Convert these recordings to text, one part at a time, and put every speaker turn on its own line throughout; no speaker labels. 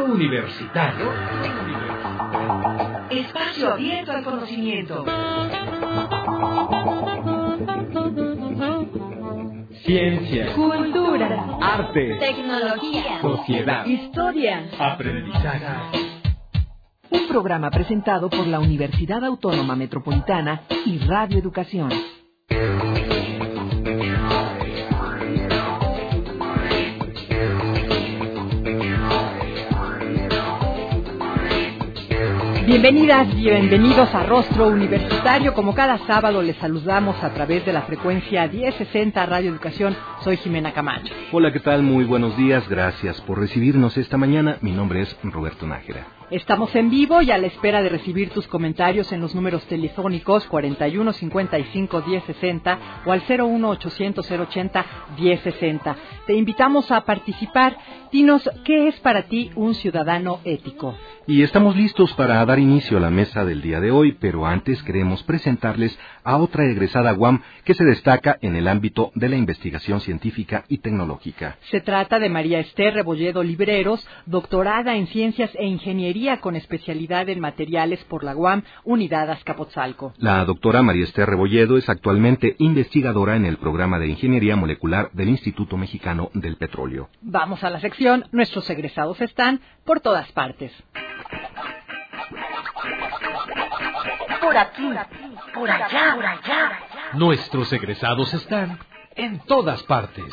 Universitario.
Espacio abierto al conocimiento.
Ciencia,
Cultura,
arte,
tecnología,
sociedad,
historia,
aprendizaje.
Un programa presentado por la Universidad Autónoma Metropolitana y Radio Educación. Bienvenidas y bienvenidos a Rostro Universitario. Como cada sábado les saludamos a través de la frecuencia 1060 Radio Educación. Soy Jimena Camacho.
Hola, ¿qué tal? Muy buenos días. Gracias por recibirnos esta mañana. Mi nombre es Roberto Nájera.
Estamos en vivo y a la espera de recibir tus comentarios en los números telefónicos 41 55 1060 o al 01 800 080 1060. Te invitamos a participar. Dinos, ¿qué es para ti un ciudadano ético?
Y estamos listos para dar inicio a la mesa del día de hoy, pero antes queremos presentarles a otra egresada UAM que se destaca en el ámbito de la investigación científica y tecnológica.
Se trata de María Esther Rebolledo Libreros, doctorada en Ciencias e Ingeniería con especialidad en materiales por la UAM, Unidad Azcapotzalco.
La doctora María Esther Rebolledo es actualmente investigadora en el programa de Ingeniería Molecular del Instituto Mexicano del Petróleo.
Vamos a la sección. Nuestros egresados están por todas partes.
Por aquí, por allá, por allá.
Nuestros egresados están en todas partes.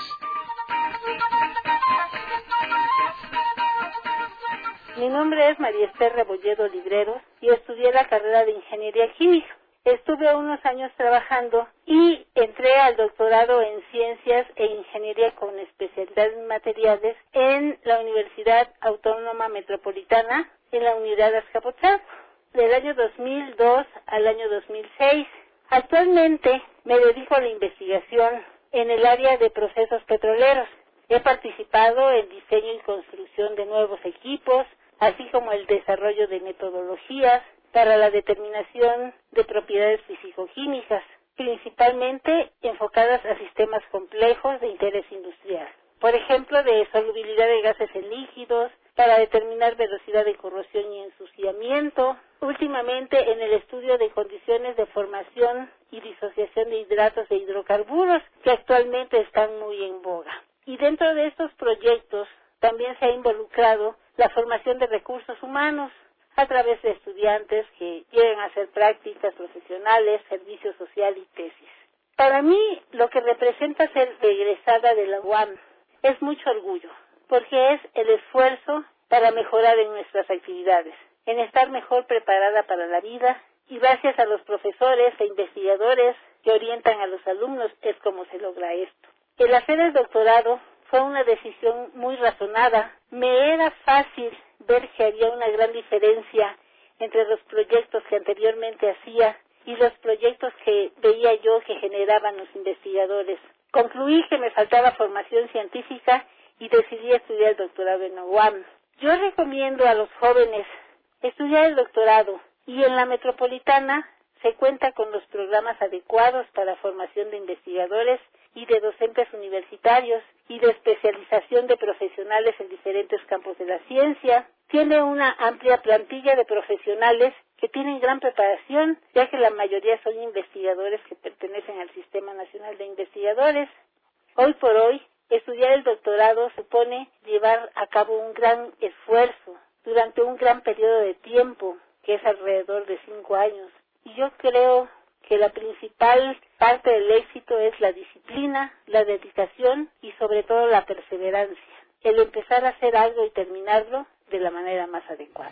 Mi nombre es María Esther Rebolledo Libreros y estudié la carrera de Ingeniería Química. Estuve unos años trabajando y entré al doctorado en Ciencias e Ingeniería con especialidad en materiales en la Universidad Autónoma Metropolitana, en la Unidad Azcapotzalco, del año 2002 al año 2006. Actualmente me dedico a la investigación en el área de procesos petroleros. He participado en diseño y construcción de nuevos equipos, así como el desarrollo de metodologías para la determinación de propiedades físico-químicas, principalmente enfocadas a sistemas complejos de interés industrial. Por ejemplo, de solubilidad de gases en líquidos, para determinar velocidad de corrosión y ensuciamiento. Últimamente en el estudio de condiciones de formación y disociación de hidratos de hidrocarburos, que actualmente están muy en boga. Y dentro de estos proyectos también se ha involucrado la formación de recursos humanos, a través de estudiantes que quieren hacer prácticas profesionales, servicio social y tesis. Para mí, lo que representa ser egresada de la UAM es mucho orgullo, porque es el esfuerzo para mejorar en nuestras actividades, en estar mejor preparada para la vida, y gracias a los profesores e investigadores que orientan a los alumnos es como se logra esto. El hacer el doctorado fue una decisión muy razonada. Me era fácil ver que había una gran diferencia entre los proyectos que anteriormente hacía y los proyectos que veía yo que generaban los investigadores. Concluí que me faltaba formación científica y decidí estudiar el doctorado en la UAM. Yo recomiendo a los jóvenes estudiar el doctorado, y en la metropolitana se cuenta con los programas adecuados para formación de investigadores y de docentes universitarios y de especialización de profesionales en diferentes campos de la ciencia. Tiene una amplia plantilla de profesionales que tienen gran preparación, ya que la mayoría son investigadores que pertenecen al Sistema Nacional de Investigadores. Hoy por hoy, estudiar el doctorado supone llevar a cabo un gran esfuerzo durante un gran periodo de tiempo, que es alrededor de 5 años. Y yo creo que la principal parte del éxito es la disciplina, la dedicación y sobre todo la perseverancia. El empezar a hacer algo y terminarlo de la manera más adecuada.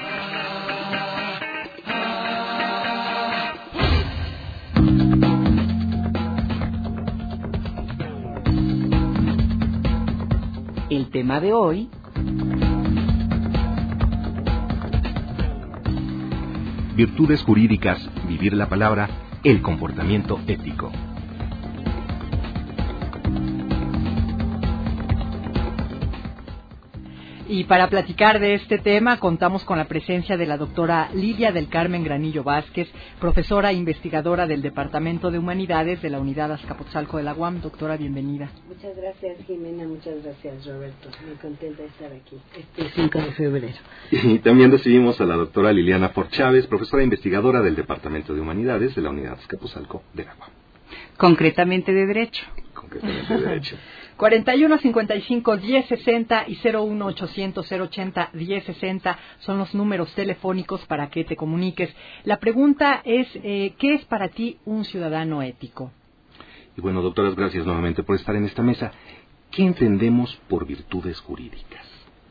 El tema de hoy:
Virtudes jurídicas, vivir la palabra, el comportamiento ético.
Y para platicar de este tema contamos con la presencia de la doctora Lidia del Carmen Granillo Vázquez, profesora e investigadora del Departamento de Humanidades de la Unidad Azcapotzalco de la UAM. Doctora, bienvenida.
Muchas gracias, Jimena, muchas gracias, Roberto. Muy contenta de estar aquí este 5 de febrero.
Y también recibimos a la doctora Liliana Fort Chávez, profesora e investigadora del Departamento de Humanidades de la Unidad Azcapotzalco de la UAM.
Concretamente de Derecho.
Concretamente de Derecho.
41 55 10 60 y 01 800 080 10 60 son los números telefónicos para que te comuniques. La pregunta es, ¿qué es para ti un ciudadano ético?
Y bueno, doctoras, gracias nuevamente por estar en esta mesa. ¿Qué entendemos por virtudes jurídicas?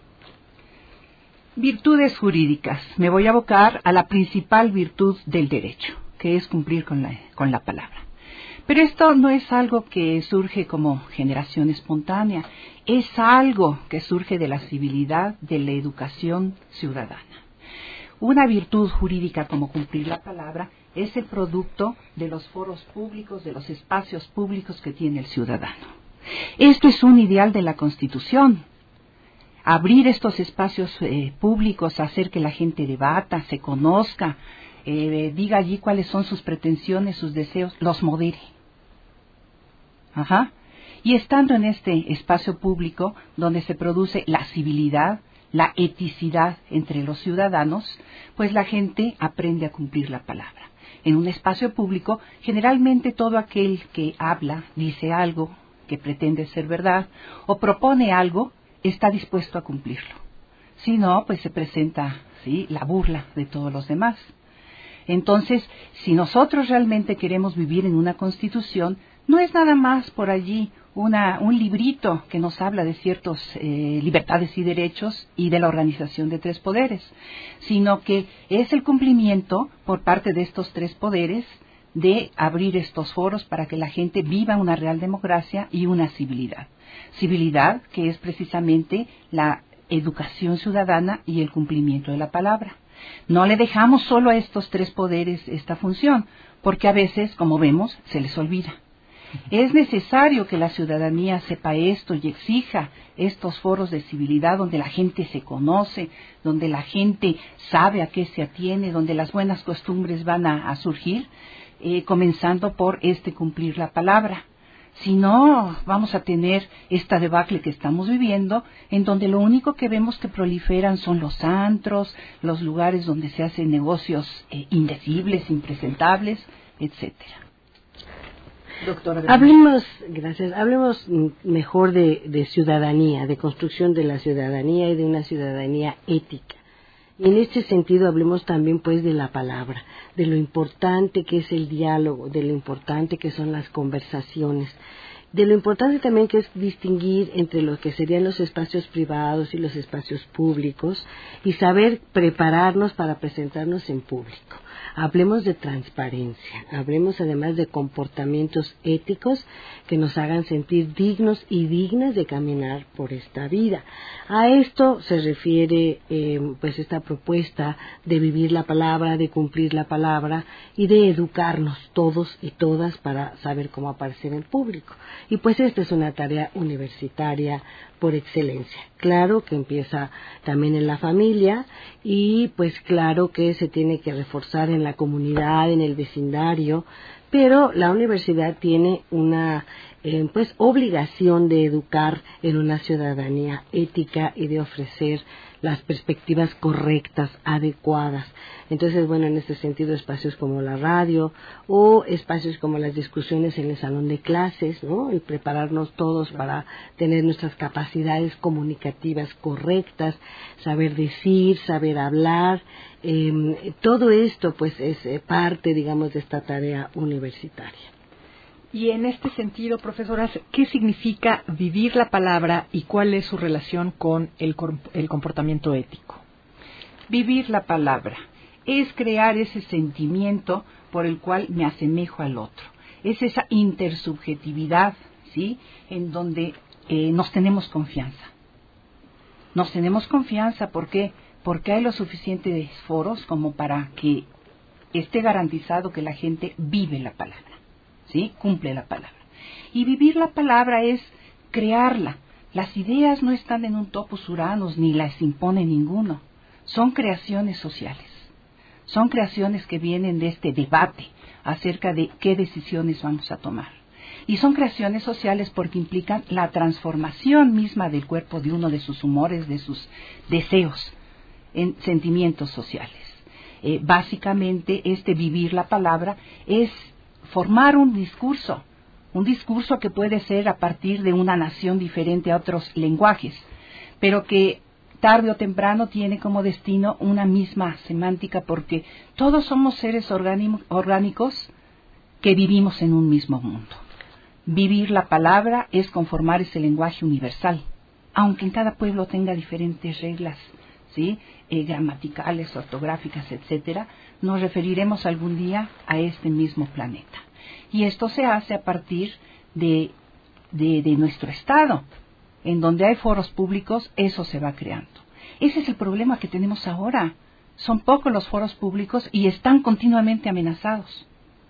Virtudes jurídicas. Me voy a abocar a la principal virtud del derecho, que es cumplir con la palabra. Pero esto no es algo que surge como generación espontánea, es algo que surge de la civilidad, de la educación ciudadana. Una virtud jurídica como cumplir la palabra es el producto de los foros públicos, de los espacios públicos que tiene el ciudadano. Esto es un ideal de la Constitución. Abrir estos espacios públicos, hacer que la gente debata, se conozca, diga allí cuáles son sus pretensiones, sus deseos, los modere. Y estando en este espacio público donde se produce la civilidad, la eticidad entre los ciudadanos, pues la gente aprende a cumplir la palabra. En un espacio público, generalmente todo aquel que habla, dice algo que pretende ser verdad o propone algo, está dispuesto a cumplirlo. Si no, pues se presenta, ¿sí?, la burla de todos los demás. Entonces, si nosotros realmente queremos vivir en una constitución, no es nada más por allí un librito que nos habla de ciertas libertades y derechos y de la organización de tres poderes, sino que es el cumplimiento por parte de estos tres poderes de abrir estos foros para que la gente viva una real democracia y una civilidad. Civilidad que es precisamente la educación ciudadana y el cumplimiento de la palabra. No le dejamos solo a estos tres poderes esta función, porque a veces, como vemos, se les olvida. Es necesario que la ciudadanía sepa esto y exija estos foros de civilidad donde la gente se conoce, donde la gente sabe a qué se atiene, donde las buenas costumbres van a surgir, comenzando por cumplir la palabra. Si no, vamos a tener esta debacle que estamos viviendo, en donde lo único que vemos que proliferan son los antros, los lugares donde se hacen negocios indecibles, impresentables, etcétera.
Doctora, hablemos mejor de ciudadanía, de construcción de la ciudadanía y de una ciudadanía ética. Y en este sentido hablemos también pues de la palabra, de lo importante que es el diálogo, de lo importante que son las conversaciones, de lo importante también que es distinguir entre lo que serían los espacios privados y los espacios públicos y saber prepararnos para presentarnos en público. Hablemos de transparencia, hablemos además de comportamientos éticos que nos hagan sentir dignos y dignas de caminar por esta vida. A esto se refiere pues esta propuesta de vivir la palabra, de cumplir la palabra y de educarnos todos y todas para saber cómo aparecer en público. Y pues esta es una tarea universitaria por excelencia. Claro que empieza también en la familia y pues claro que se tiene que reforzar en la comunidad, en el vecindario, pero la universidad tiene una pues obligación de educar en una ciudadanía ética y de ofrecer las perspectivas correctas, adecuadas. Entonces, bueno, en este sentido, espacios como la radio o espacios como las discusiones en el salón de clases, ¿no? El prepararnos todos para tener nuestras capacidades comunicativas correctas, saber decir, saber hablar, todo esto pues es parte, digamos, de esta tarea universitaria.
Y en este sentido, profesoras, ¿qué significa vivir la palabra y cuál es su relación con el comportamiento ético?
Vivir la palabra es crear ese sentimiento por el cual me asemejo al otro. Es esa intersubjetividad, ¿sí?, en donde nos tenemos confianza. Nos tenemos confianza, ¿por qué? Porque hay los suficientes foros como para que esté garantizado que la gente vive la palabra. ¿Sí? Cumple la palabra. Y vivir la palabra es crearla, Las ideas no están en un topos uranus ni las impone ninguno. Son creaciones sociales. Son creaciones que vienen de este debate acerca de qué decisiones vamos a tomar. Y son creaciones sociales porque implican la transformación misma del cuerpo de uno, de sus humores, de sus deseos, en sentimientos sociales. Básicamente, vivir la palabra es formar un discurso que puede ser a partir de una nación diferente a otros lenguajes, pero que tarde o temprano tiene como destino una misma semántica, porque todos somos seres orgánicos que vivimos en un mismo mundo. Vivir la palabra es conformar ese lenguaje universal, aunque en cada pueblo tenga diferentes reglas, ¿sí? Gramaticales, ortográficas, etcétera. Nos referiremos algún día a este mismo planeta. Y esto se hace a partir de nuestro Estado. En donde hay foros públicos, eso se va creando. Ese es el problema que tenemos ahora. Son pocos los foros públicos y están continuamente amenazados.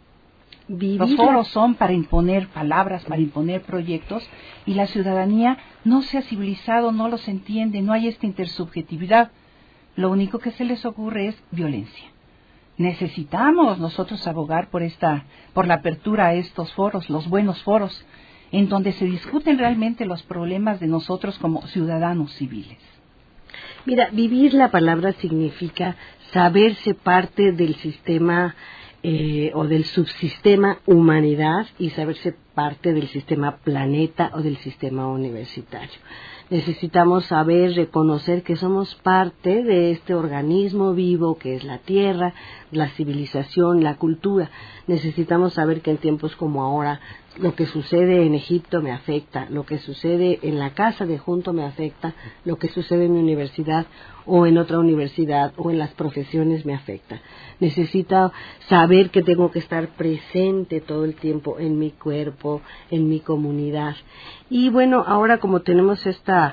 Los foros son para imponer palabras, para imponer proyectos, y la ciudadanía no se ha civilizado, no los entiende, no hay esta intersubjetividad. Lo único que se les ocurre es violencia. Necesitamos nosotros abogar por la apertura a estos foros, los buenos foros, en donde se discuten realmente los problemas de nosotros como ciudadanos civiles.
Mira, vivir la palabra significa saberse parte del sistema o del subsistema humanidad y saberse parte del sistema planeta o del sistema universitario. Necesitamos saber, reconocer que somos parte de este organismo vivo que es la tierra, la civilización, la cultura. Necesitamos saber que en tiempos como ahora lo que sucede en Egipto me afecta, lo que sucede en la casa de junto me afecta, lo que sucede en mi universidad o en otra universidad o en las profesiones me afecta. Necesito saber que tengo que estar presente todo el tiempo en mi cuerpo, en mi comunidad. Y bueno, ahora como tenemos esta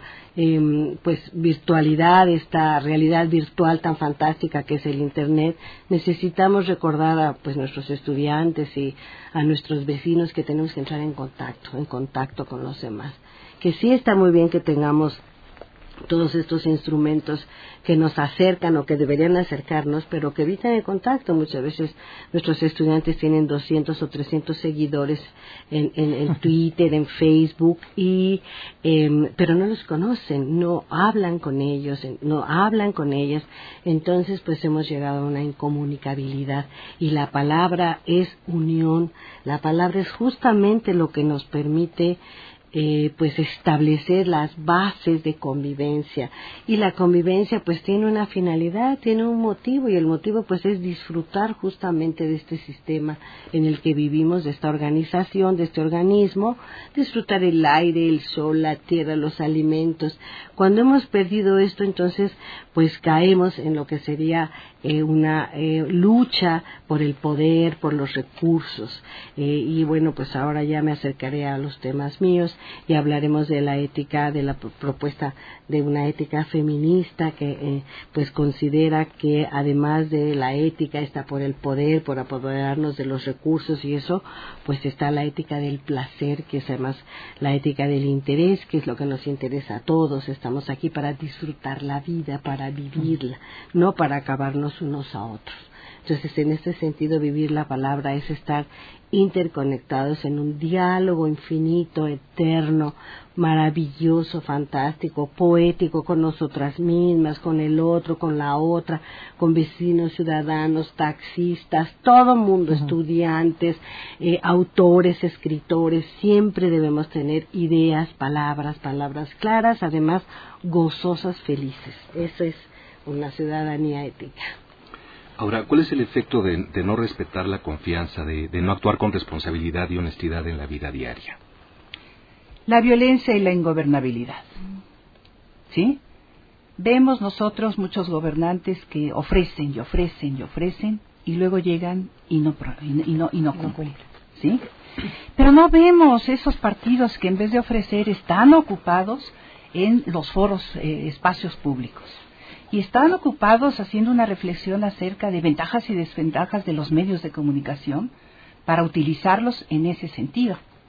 virtualidad, esta realidad virtual tan fantástica que es el Internet, necesitamos recordar a nuestros estudiantes y a nuestros vecinos que tenemos que entrar en contacto con los demás. Que sí está muy bien que tengamos todos estos instrumentos que nos acercan o que deberían acercarnos, pero que evitan el contacto. Muchas veces nuestros estudiantes tienen 200 o 300 seguidores en Twitter, en Facebook, pero no los conocen, no hablan con ellos, no hablan con ellas. Entonces, hemos llegado a una incomunicabilidad. Y la palabra es unión, la palabra es justamente lo que nos permite establecer las bases de convivencia, y la convivencia tiene una finalidad, tiene un motivo, y el motivo es disfrutar justamente de este sistema en el que vivimos, de esta organización, de este organismo, disfrutar el aire, el sol, la tierra, los alimentos. Cuando hemos perdido esto, entonces caemos en lo que sería una lucha por el poder, por los recursos, y bueno, ahora ya me acercaré a los temas míos y hablaremos de la ética, de la propuesta de una ética feminista que considera que además de la ética está por el poder, por apoderarnos de los recursos, y eso está la ética del placer, que es además la ética del interés, que es lo que nos interesa a todos. Estamos aquí para disfrutar la vida, para vivirla, no para acabarnos unos a otros. Entonces, en este sentido, vivir la palabra es estar interconectados en un diálogo infinito, eterno, maravilloso, fantástico, poético, con nosotras mismas, con el otro, con la otra, con vecinos, ciudadanos, taxistas, todo mundo, estudiantes, autores, escritores. Siempre debemos tener ideas, palabras claras, además gozosas, felices. Eso es una ciudadanía ética.
Ahora, ¿cuál es el efecto de no respetar la confianza, de no actuar con responsabilidad y honestidad en la vida diaria?
La violencia y la ingobernabilidad. ¿Sí? Vemos nosotros muchos gobernantes que ofrecen y ofrecen y ofrecen, y luego llegan y no cumplen. ¿Sí? Pero no vemos esos partidos que en vez de ofrecer están ocupados en los foros, espacios públicos. Y están ocupados haciendo una reflexión acerca de ventajas y desventajas de los medios de comunicación para utilizarlos en ese sentido.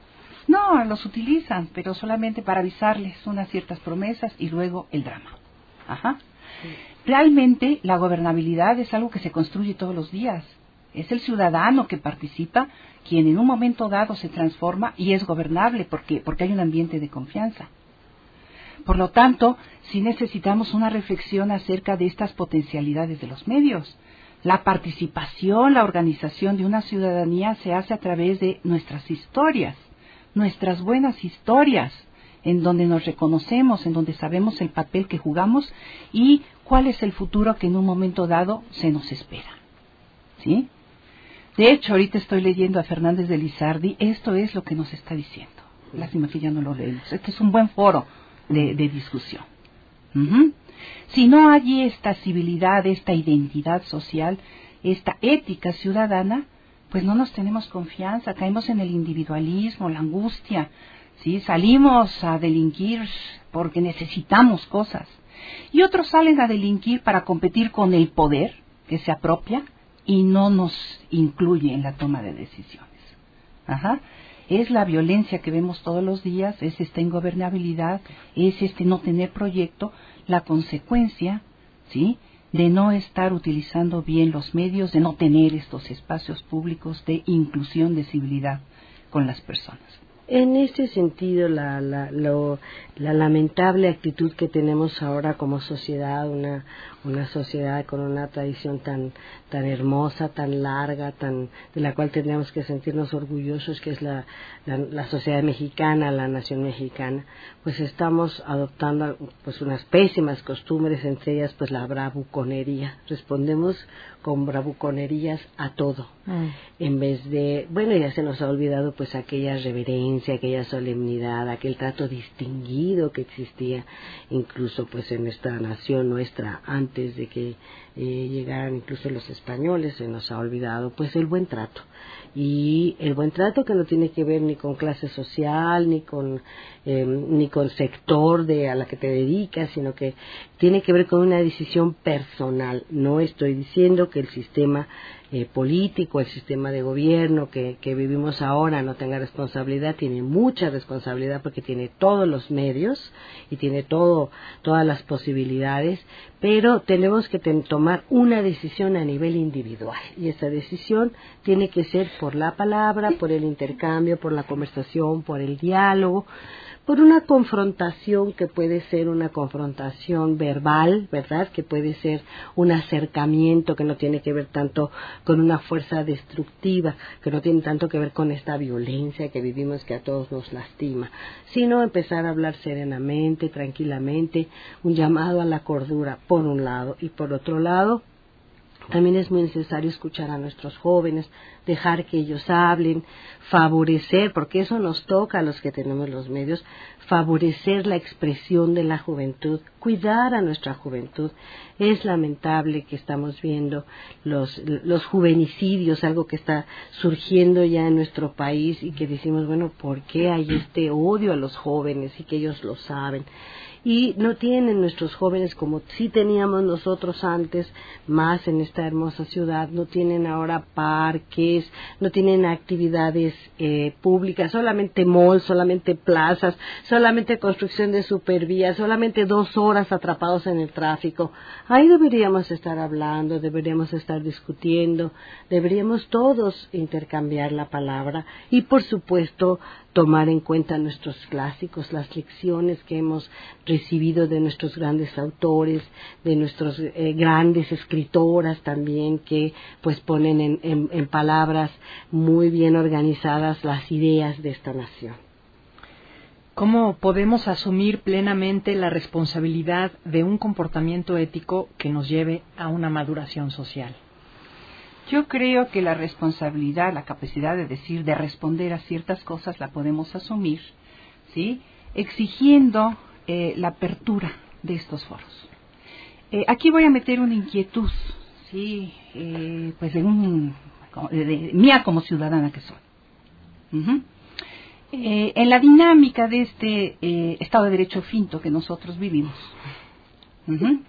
No, los utilizan, pero solamente para avisarles unas ciertas promesas y luego el drama. Ajá. Sí. Realmente la gobernabilidad es algo que se construye todos los días. Es el ciudadano que participa quien en un momento dado se transforma y es gobernable porque hay un ambiente de confianza. Por lo tanto, sí necesitamos una reflexión acerca de estas potencialidades de los medios. La participación, la organización de una ciudadanía se hace a través de nuestras historias, nuestras buenas historias, en donde nos reconocemos, en donde sabemos el papel que jugamos y cuál es el futuro que en un momento dado se nos espera. ¿Sí? De hecho, ahorita estoy leyendo a Fernández de Lizardi, esto es lo que nos está diciendo. Lástima que ya no lo leemos. Este es un buen foro de discusión. Uh-huh. Si no hay esta civilidad, esta identidad social, esta ética ciudadana, pues no nos tenemos confianza, caemos en el individualismo, la angustia, ¿sí? Salimos a delinquir porque necesitamos cosas. Y otros salen a delinquir para competir con el poder que se apropia y no nos incluye en la toma de decisiones. Ajá. Es la violencia que vemos todos los días, es esta ingobernabilidad, es este no tener proyecto, la consecuencia, ¿sí?, de no estar utilizando bien los medios, de no tener estos espacios públicos de inclusión, de civilidad con las personas.
En este sentido, la lamentable actitud que tenemos ahora como sociedad, una sociedad con una tradición tan hermosa, tan larga, de la cual tendríamos que sentirnos orgullosos, que es la sociedad mexicana, la nación mexicana, pues estamos adoptando pues unas pésimas costumbres, entre ellas pues la bravuconería. Respondemos con bravuconerías a todo, en vez de, bueno, ya se nos ha olvidado pues aquella reverencia, aquella solemnidad, aquel trato distinguido que existía incluso pues en esta nación nuestra antes de que llegaran incluso los españoles. Se nos ha olvidado pues el buen trato, y el buen trato que no tiene que ver ni con clase social ni con sector a la que te dedicas, sino que tiene que ver con una decisión personal. No estoy diciendo que el sistema político, el sistema de gobierno que vivimos ahora no tenga responsabilidad. Tiene mucha responsabilidad porque tiene todos los medios y tiene todas las posibilidades, pero tenemos que tomar una decisión a nivel individual, y esa decisión tiene que ser por la palabra, por el intercambio, por la conversación, por el diálogo, por una confrontación que puede ser una confrontación verbal, ¿verdad?, que puede ser un acercamiento que no tiene que ver tanto con una fuerza destructiva, que no tiene tanto que ver con esta violencia que vivimos, que a todos nos lastima, sino empezar a hablar serenamente, tranquilamente, un llamado a la cordura por un lado, y por otro lado también es muy necesario escuchar a nuestros jóvenes, dejar que ellos hablen, favorecer, porque eso nos toca a los que tenemos los medios, favorecer la expresión de la juventud, cuidar a nuestra juventud. Es lamentable que estamos viendo los juvenicidios, algo que está surgiendo ya en nuestro país, y que decimos, bueno, ¿por qué hay este odio a los jóvenes? Y que ellos lo saben. Y no tienen nuestros jóvenes, como sí teníamos nosotros antes, más en esta hermosa ciudad, no tienen ahora parques, no tienen actividades públicas, solamente malls, solamente plazas, solamente construcción de supervías, solamente 2 horas atrapados en el tráfico. Ahí deberíamos estar hablando, deberíamos estar discutiendo, deberíamos todos intercambiar la palabra y, por supuesto, tomar en cuenta nuestros clásicos, las lecciones que hemos recibido de nuestros grandes autores, de nuestros grandes escritoras también, que pues ponen en palabras muy bien organizadas las ideas de esta nación.
¿Cómo podemos asumir plenamente la responsabilidad de un comportamiento ético que nos lleve a una maduración social?
Yo creo que la responsabilidad, la capacidad de responder a ciertas cosas la podemos asumir, ¿sí?, exigiendo la apertura de estos foros. Aquí voy a meter una inquietud, ¿sí?, pues de mía como ciudadana que soy. Uh-huh. En la dinámica de este Estado de Derecho finto que nosotros vivimos, uh-huh,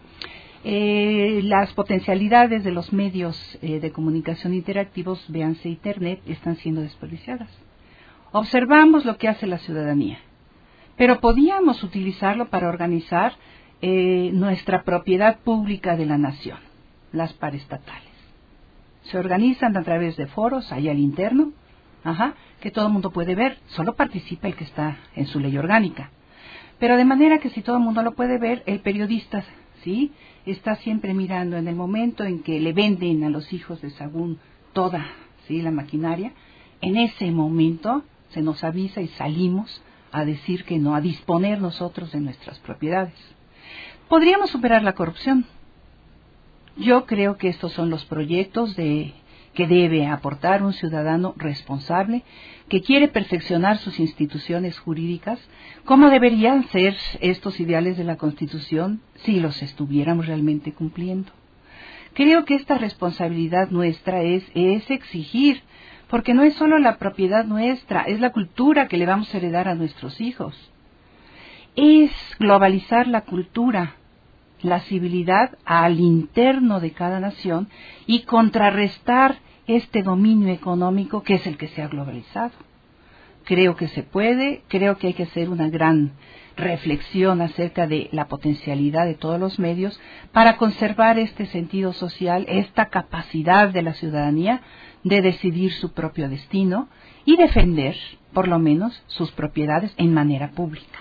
las potencialidades de los medios de comunicación interactivos, véanse Internet, están siendo desperdiciadas. observamos lo que hace la ciudadanía, pero podíamos utilizarlo para organizar nuestra propiedad pública de la nación, las paraestatales. Se organizan a través de foros, ahí al interno, que todo el mundo puede ver, solo participa el que está en su ley orgánica. Pero de manera que si todo el mundo lo puede ver, el periodista, ¿sí?, está siempre mirando en el momento en que le venden a los hijos de Sagún toda, ¿sí?, la maquinaria, en ese momento se nos avisa y salimos a decir que no, a disponer nosotros de nuestras propiedades. Podríamos superar la corrupción. Yo creo que estos son los proyectos que debe aportar un ciudadano responsable que quiere perfeccionar sus instituciones jurídicas. ¿Cómo deberían ser estos ideales de la Constitución si los estuviéramos realmente cumpliendo? Creo que esta responsabilidad nuestra es exigir, porque no es solo la propiedad nuestra, es la cultura que le vamos a heredar a nuestros hijos. Es globalizar la cultura, la civilidad al interno de cada nación y contrarrestar este dominio económico que es el que se ha globalizado. Creo que se puede, creo que hay que hacer una gran reflexión acerca de la potencialidad de todos los medios para conservar este sentido social, esta capacidad de la ciudadanía de decidir su propio destino y defender, por lo menos, sus propiedades en manera pública.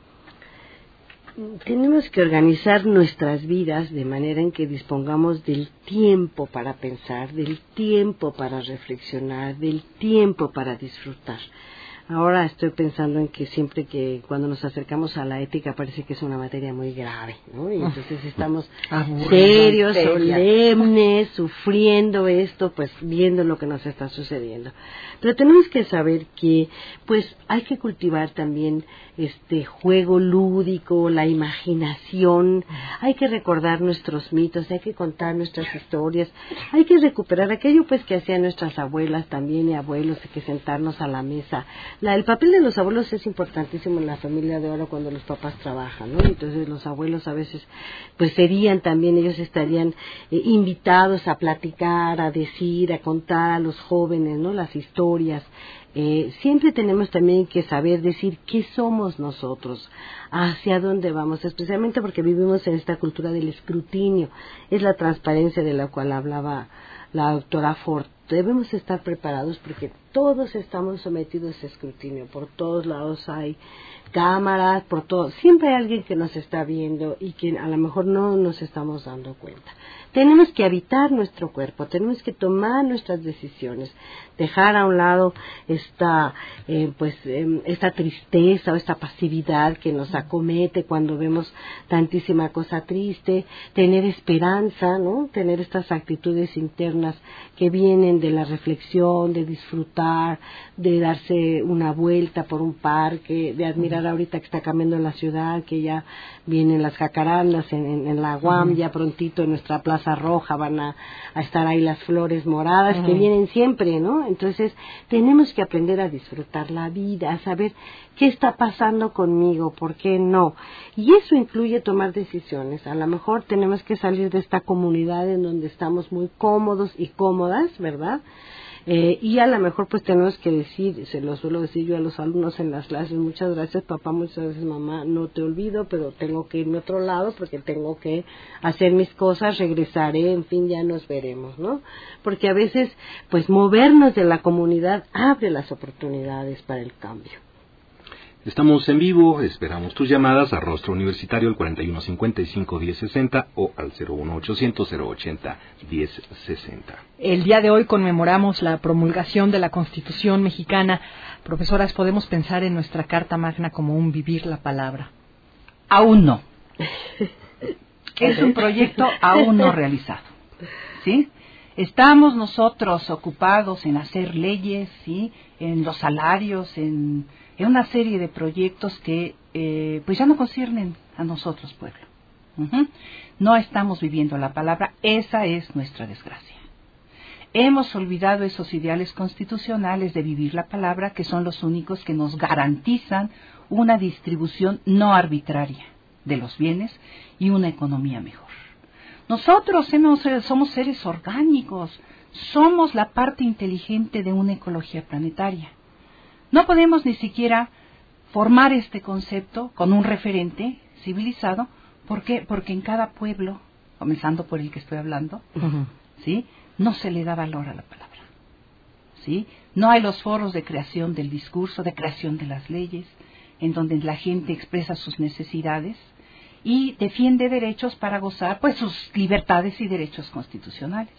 Tenemos que organizar nuestras vidas de manera en que dispongamos del tiempo para pensar, del tiempo para reflexionar, del tiempo para disfrutar. Ahora estoy pensando en que siempre que cuando nos acercamos a la ética parece que es una materia muy grave, ¿no? Y entonces estamos serios, solemnes, sufriendo esto, pues viendo lo que nos está sucediendo. Pero tenemos que saber que pues hay que cultivar también este juego lúdico, la imaginación, hay que recordar nuestros mitos, hay que contar nuestras historias, hay que recuperar aquello pues que hacían nuestras abuelas también y abuelos, hay que sentarnos a la mesa. El papel de los abuelos es importantísimo en la familia de ahora cuando los papás trabajan, ¿no? Entonces los abuelos a veces pues serían también, ellos estarían invitados a platicar, a decir, a contar a los jóvenes, ¿no?, las historias. Siempre tenemos también que saber decir qué somos nosotros, hacia dónde vamos, especialmente porque vivimos en esta cultura del escrutinio, es la transparencia de la cual hablaba la doctora Ford. Debemos estar preparados porque todos estamos sometidos a escrutinio, por todos lados hay cámaras, por todo, siempre hay alguien que nos está viendo y que a lo mejor no nos estamos dando cuenta. Tenemos que habitar nuestro cuerpo, tenemos que tomar nuestras decisiones, dejar a un lado esta tristeza o esta pasividad que nos acomete cuando vemos tantísima cosa triste, tener esperanza, ¿no?, tener estas actitudes internas que vienen de la reflexión, de disfrutar, de darse una vuelta por un parque, de admirar ahorita que está cambiando la ciudad, que ya vienen las jacarandas en la UAM, ya prontito en nuestra Plaza Roja van a estar ahí las flores moradas que vienen siempre, ¿no? Entonces tenemos que aprender a disfrutar la vida, a saber qué está pasando conmigo, por qué no, y eso incluye tomar decisiones. A lo mejor tenemos que salir de esta comunidad en donde estamos muy cómodos y cómodas, ¿verdad? Y a lo mejor pues tenemos que decir, se lo suelo decir yo a los alumnos en las clases, muchas gracias papá, muchas gracias mamá, no te olvido, pero tengo que irme a otro lado porque tengo que hacer mis cosas, regresaré, en fin, ya nos veremos, ¿no? Porque a veces pues movernos de la comunidad abre las oportunidades para el cambio.
Estamos en vivo, esperamos tus llamadas a Rostro Universitario al 4155-1060 o al 01800-080-1060.
El día de hoy conmemoramos la promulgación de la Constitución mexicana. Profesoras, ¿podemos pensar en nuestra Carta Magna como un vivir la palabra?
Aún no. Es un proyecto aún no realizado, ¿sí? Estamos nosotros ocupados en hacer leyes, ¿sí?, en los salarios, en una serie de proyectos que pues ya no conciernen a nosotros, pueblo. No estamos viviendo la palabra, esa es nuestra desgracia. Hemos olvidado esos ideales constitucionales de vivir la palabra, que son los únicos que nos garantizan una distribución no arbitraria de los bienes y una economía mejor. Nosotros somos seres orgánicos, somos la parte inteligente de una ecología planetaria. No podemos ni siquiera formar este concepto con un referente civilizado. ¿Por qué? Porque en cada pueblo, comenzando por el que estoy hablando, ¿sí?, no se le da valor a la palabra, ¿sí? No hay los foros de creación del discurso, de creación de las leyes, en donde la gente expresa sus necesidades y defiende derechos para gozar, pues, sus libertades y derechos constitucionales.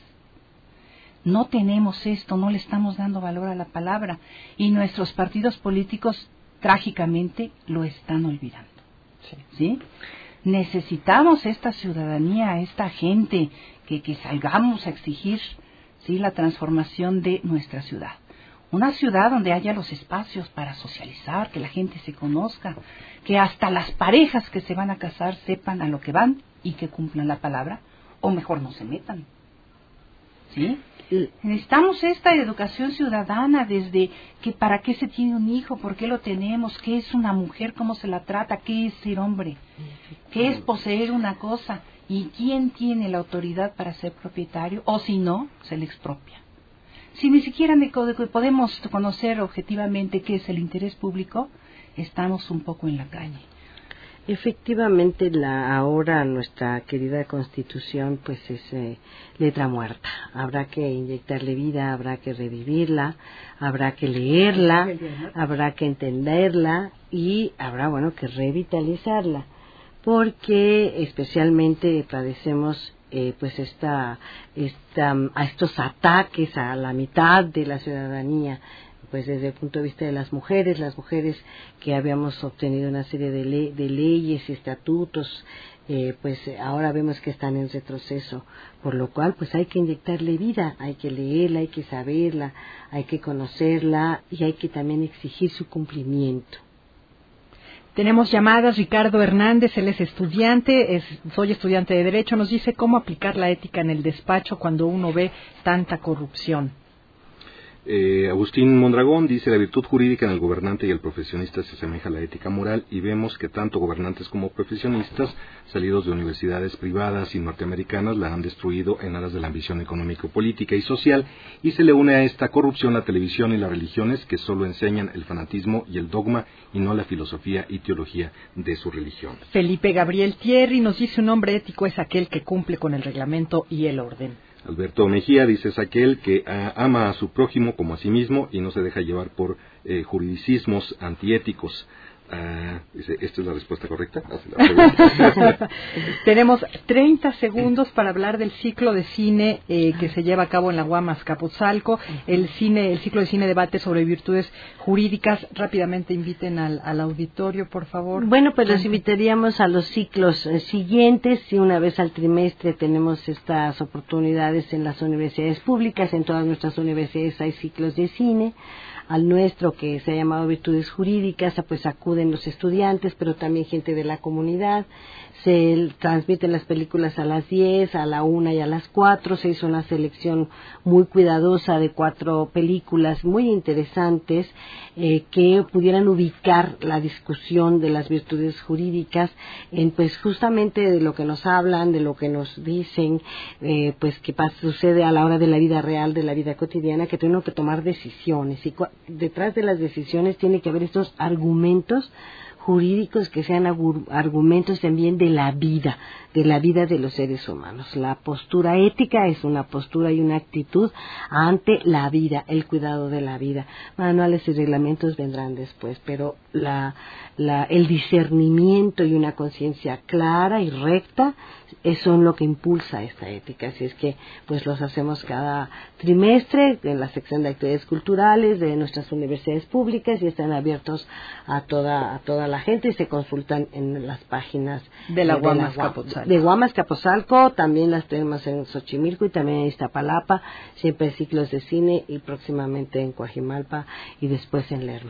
No tenemos esto, no le estamos dando valor a la palabra, y nuestros partidos políticos, trágicamente, lo están olvidando. ¿Sí? Necesitamos esta ciudadanía, esta gente, que salgamos a exigir, ¿sí?, la transformación de nuestra ciudad. Una ciudad donde haya los espacios para socializar, que la gente se conozca, que hasta las parejas que se van a casar sepan a lo que van y que cumplan la palabra, o mejor no se metan. ¿Sí? Necesitamos esta educación ciudadana, desde que para qué se tiene un hijo, por qué lo tenemos, qué es una mujer, cómo se la trata, qué es ser hombre, qué es poseer una cosa y quién tiene la autoridad para ser propietario, o si no, se le expropia. Si ni siquiera podemos conocer objetivamente qué es el interés público, estamos un poco en la calle.
Efectivamente, ahora nuestra querida Constitución pues es letra muerta. Habrá que inyectarle vida, habrá que revivirla, habrá que leerla, habrá que entenderla y habrá, bueno, que revitalizarla, porque especialmente padecemos pues a estos ataques a la mitad de la ciudadanía, pues desde el punto de vista de las mujeres que habíamos obtenido una serie de leyes y estatutos, pues ahora vemos que están en retroceso, por lo cual pues hay que inyectarle vida, hay que leerla, hay que saberla, hay que conocerla y hay que también exigir su cumplimiento.
Tenemos llamadas. Ricardo Hernández, él es estudiante, soy estudiante de Derecho, nos dice cómo aplicar la ética en el despacho cuando uno ve tanta corrupción.
Agustín Mondragón dice: la virtud jurídica en el gobernante y el profesionista se asemeja a la ética moral, y vemos que tanto gobernantes como profesionistas salidos de universidades privadas y norteamericanas la han destruido en aras de la ambición económico-política y social, y se le une a esta corrupción la televisión y las religiones, que solo enseñan el fanatismo y el dogma y no la filosofía y teología de su religión.
Felipe Gabriel Thierry nos dice: un hombre ético es aquel que cumple con el reglamento y el orden.
Alberto Mejía dice: es aquel que ama a su prójimo como a sí mismo y no se deja llevar por juridicismos antiéticos. Dice, ¿esta es la respuesta correcta?
Tenemos 30 segundos para hablar del ciclo de cine que se lleva a cabo en la UAM Azcapotzalco, el ciclo de cine debate sobre virtudes jurídicas. Rápidamente inviten al auditorio, por favor.
Bueno, pues los invitaríamos a los ciclos siguientes, y una vez al trimestre tenemos estas oportunidades en las universidades públicas. En todas nuestras universidades hay ciclos de cine. Al nuestro, que se ha llamado Virtudes Jurídicas, pues acuden los estudiantes, pero también gente de la comunidad. Se transmiten las películas a las 10, a la 1 y a las 4. Se hizo una selección muy cuidadosa de 4 películas muy interesantes que pudieran ubicar la discusión de las virtudes jurídicas en, pues, justamente de lo que nos hablan, de lo que nos dicen, pues que sucede a la hora de la vida real, de la vida cotidiana, que tenemos que tomar decisiones, y detrás de las decisiones tiene que haber estos argumentos jurídicos que sean argumentos también de la vida de los seres humanos. La postura ética es una postura y una actitud ante la vida, el cuidado de la vida. Manuales y reglamentos vendrán después, pero el discernimiento y una conciencia clara y recta son lo que impulsa esta ética. Así es que pues los hacemos cada trimestre en la sección de actividades culturales de nuestras universidades públicas, y están abiertos a toda la gente, y se consultan en las páginas
de la UAM Azcapotzalco.
De UAM Azcapotzalco, también las tenemos en Xochimilco y también en Iztapalapa, siempre ciclos de cine, y próximamente en Coajimalpa y después en Lerma.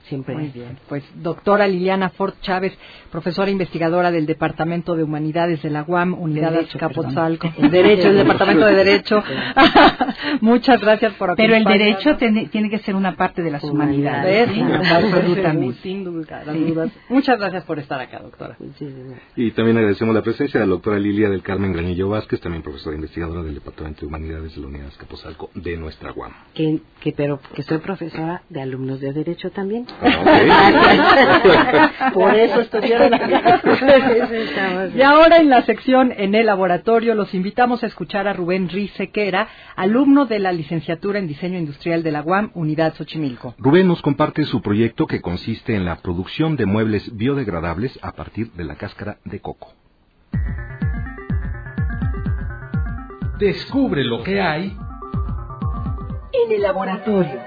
siempre.
Muy bien. Pues doctora Liliana Fort Chávez, profesora investigadora del Departamento de Humanidades de la UAM, Unidad Azcapotzalco. El Departamento de Derecho. Muchas gracias por acompañarnos.
Pero el derecho tiene que ser una parte de las humanidades.
¿Sí?
Absolutamente.
Sin duda, las dudas. Muchas gracias por estar acá, doctora.
Y también agradecemos la presencia de la doctora Lilia del Carmen Granillo Vázquez, también profesora investigadora del Departamento de Humanidades de la Unidad Azcapotzalco de nuestra UAM.
Pero que soy profesora de alumnos de Derecho también.
Okay.
Por eso estuvieron acá.
Y ahora en la sección En el Laboratorio los invitamos a escuchar a Rubén Riz Sequera, alumno de la licenciatura en Diseño Industrial de la UAM, Unidad Xochimilco.
Rubén nos comparte su proyecto que consiste en la producción de muebles biodegradables a partir de la cáscara de coco.
Descubre lo que hay
en el laboratorio.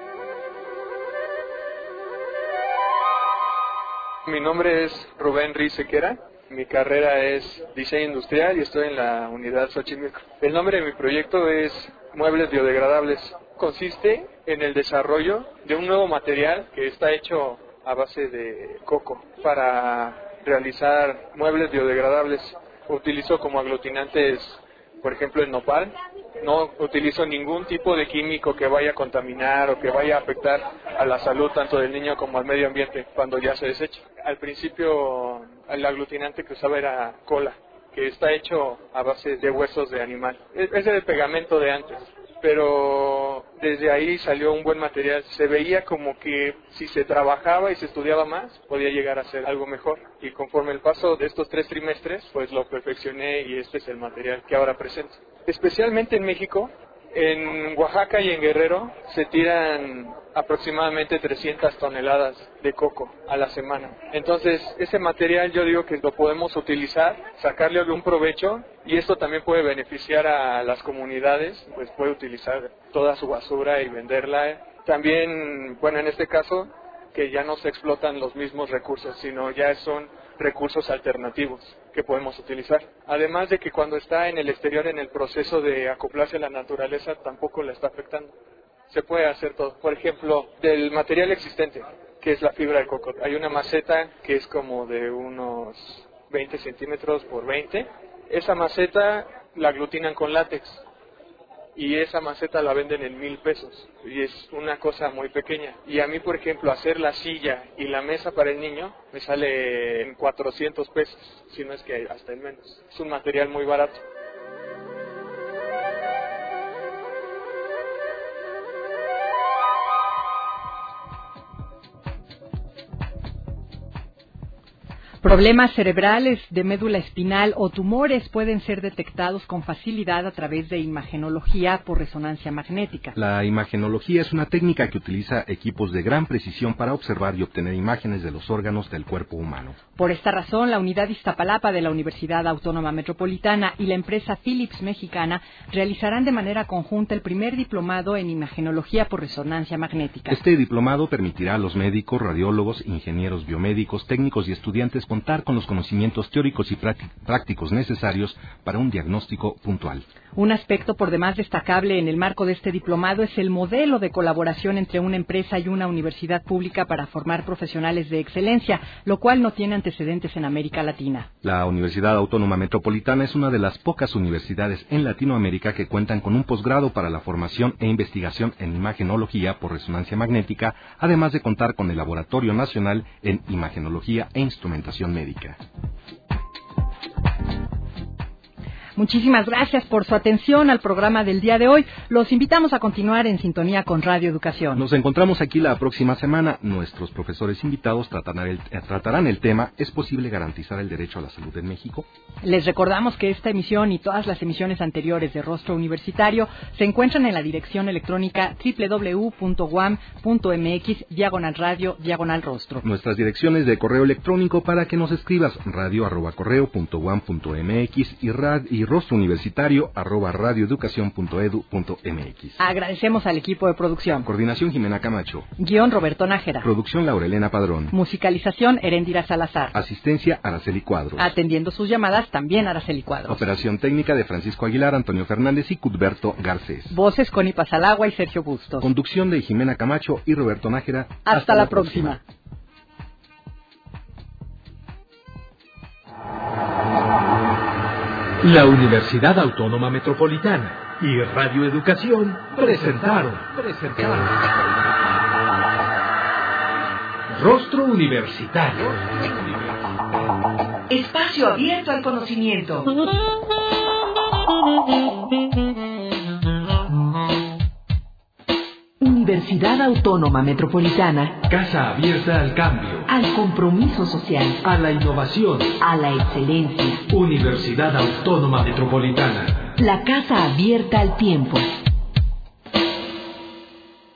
Mi nombre es Rubén Riz Sequera, mi carrera es Diseño Industrial y estoy en la Unidad Xochimilco. El nombre de mi proyecto es Muebles Biodegradables. Consiste en el desarrollo de un nuevo material que está hecho a base de coco. Para realizar muebles biodegradables utilizo como aglutinantes, por ejemplo, el nopal. No utilizo ningún tipo de químico que vaya a contaminar o que vaya a afectar a la salud tanto del niño como al medio ambiente cuando ya se desecha. Al principio el aglutinante que usaba era cola, que está hecho a base de huesos de animal. Ese era el pegamento de antes, pero desde ahí salió un buen material. Se veía como que si se trabajaba y se estudiaba más, podía llegar a ser algo mejor. Y conforme el paso de estos 3 trimestres, pues lo perfeccioné y este es el material que ahora presento. Especialmente en México, en Oaxaca y en Guerrero se tiran aproximadamente 300 toneladas de coco a la semana. Entonces, ese material yo digo que lo podemos utilizar, sacarle algún provecho y esto también puede beneficiar a las comunidades, pues puede utilizar toda su basura y venderla. También, bueno, en este caso, que ya no se explotan los mismos recursos, sino ya son recursos alternativos que podemos utilizar. Además de que cuando está en el exterior en el proceso de acoplarse a la naturaleza tampoco la está afectando. Se puede hacer todo. Por ejemplo, del material existente, que es la fibra de coco. Hay una maceta que es como de unos 20 centímetros por 20. Esa maceta la aglutinan con látex. Y esa maceta la venden en 1,000 pesos y es una cosa muy pequeña. Y a mí, por ejemplo, hacer la silla y la mesa para el niño me sale en 400 pesos, si no es que hasta en menos. Es un material muy barato.
Problemas cerebrales de médula espinal o tumores pueden ser detectados con facilidad a través de imagenología por resonancia magnética.
La imagenología es una técnica que utiliza equipos de gran precisión para observar y obtener imágenes de los órganos del cuerpo humano.
Por esta razón, la Unidad Iztapalapa de la Universidad Autónoma Metropolitana y la empresa Philips Mexicana realizarán de manera conjunta el primer diplomado en imagenología por resonancia magnética.
Este diplomado permitirá a los médicos, radiólogos, ingenieros biomédicos, técnicos y estudiantes contar con los conocimientos teóricos y prácticos necesarios para un diagnóstico puntual.
Un aspecto por demás destacable en el marco de este diplomado es el modelo de colaboración entre una empresa y una universidad pública para formar profesionales de excelencia, lo cual no tiene antecedentes en América Latina.
La Universidad Autónoma Metropolitana es una de las pocas universidades en Latinoamérica que cuentan con un posgrado para la formación e investigación en imagenología por resonancia magnética, además de contar con el Laboratorio Nacional en Imagenología e Instrumentación Médica.
Muchísimas gracias por su atención al programa del día de hoy. Los invitamos a continuar en sintonía con Radio Educación.
Nos encontramos aquí la próxima semana. Nuestros profesores invitados tratarán el tema ¿Es posible garantizar el derecho a la salud en México?
Les recordamos que esta emisión y todas las emisiones anteriores de Rostro Universitario se encuentran en la dirección electrónica www.uam.mx/radio/rostro.
Nuestras direcciones de correo electrónico para que nos escribas radio@correo.uam.mx y y rostrouniversitario@radioeducacion.edu.mx.
Agradecemos al equipo de producción.
Coordinación Jimena Camacho.
Guión Roberto Nájera.
Producción Laurelena Padrón.
Musicalización Heréndira Salazar.
Asistencia Araceli Cuadros.
Atendiendo sus llamadas también Araceli Cuadros.
Operación técnica de Francisco Aguilar, Antonio Fernández y Cudberto Garcés.
Voces Connie Pasalagua y Sergio Bustos.
Conducción de Jimena Camacho y Roberto Nájera.
Hasta la próxima.
La Universidad Autónoma Metropolitana y Radio Educación presentaron Rostro Universitario.
Espacio abierto al conocimiento. Universidad Autónoma Metropolitana.
Casa abierta al cambio,
Al compromiso social.
a la innovación.
A la excelencia.
Universidad Autónoma Metropolitana.
La casa abierta al tiempo.